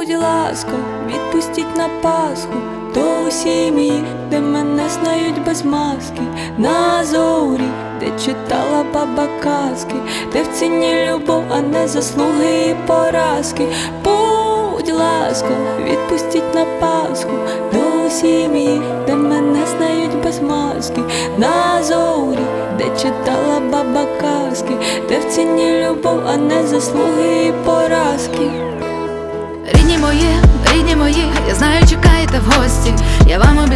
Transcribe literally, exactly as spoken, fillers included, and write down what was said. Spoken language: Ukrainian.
Будь ласка, відпустіть на Пасху до сім'ї, де мене знають без маски, на зорі, де читала баба казки, де в ціні любов, а не заслуги і поразки. Будь ласка, відпустіть на Пасху до сім'ї, де мене знають без маски, на зорі, де читала баба казки, де в ціні любов, а не заслуги і поразки. Рідні мої, рідні мої, я знаю, чекаєте в гості. Я вам обіцяю